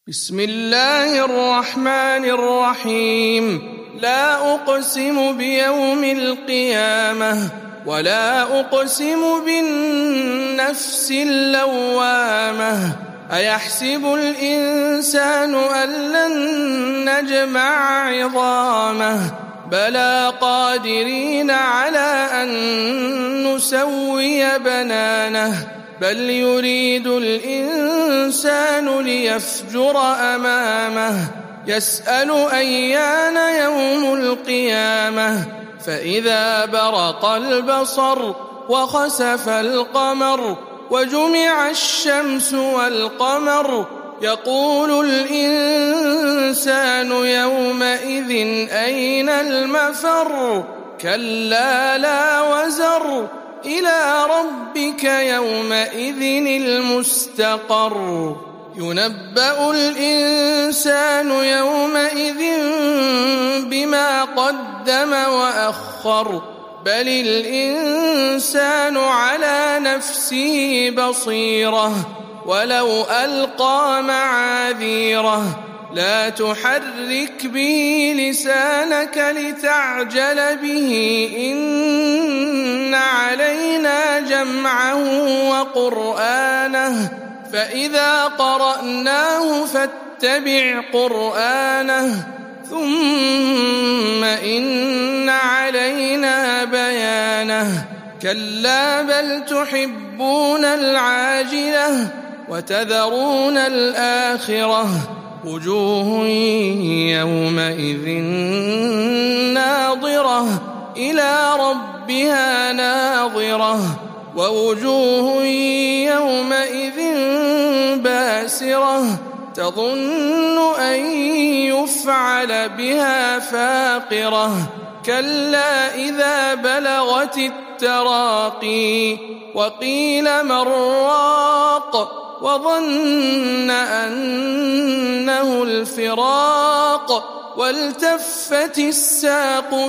بسم الله الرحمن الرحيم. لا أقسم بيوم القيامة ولا أقسم بالنفس اللوامة. أيحسب الإنسان أن لن نجمع عظامه بلى قادرين على أن نسوي بنانه بل يريد الإنسان ليفجر أمامه يسأل أيان يوم القيامة فإذا برق البصر وخسف القمر وجمع الشمس والقمر يقول الإنسان يومئذ أين المفر كلا لا وزر إلى ربك يومئذ المستقر ينبأ الإنسان يومئذ بما قدم وأخر بل الإنسان على نفسه بصيرة ولو ألقى معاذيره لا تحرك به لسانك لتعجل به إن علينا جمعه وقرآنه فإذا قرأناه فاتبع قرآنه ثم إن علينا بيانه كلا بل تحبون العاجلة وتذرون الآخرة وجوه يومئذ ناظرة إلى ربها ناظرة ووجوه يومئذ باسرة تظن أن يفعل بها فاقرة كلا إذا بلغت التراقي وقيل من راق وظن أنه الفراق والتفت الساق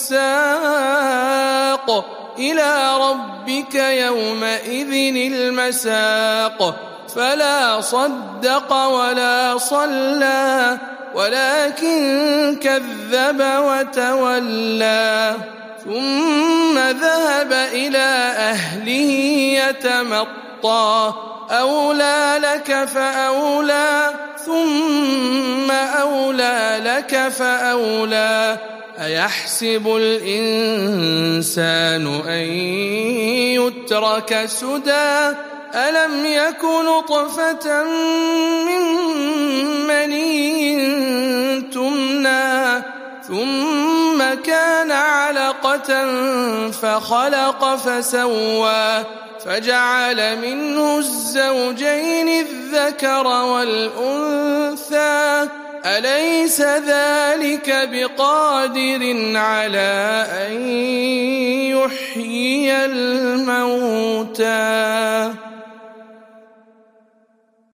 بالساق إلى ربك يومئذ المساق فلا صدق ولا صلى ولكن كذب وتولى ثم ذهب إلى أهله يتمطى أولى لك فأولى ثم أولى لك فأولى أيحسب الإنسان أن يترك سدى ألم يك نطفة من مني تمنى ثم كان علقة فخلق فسوى فجعل منه الزوجين الذكر والأنثى أليس ذلك بقادر على أن يحيي الموتى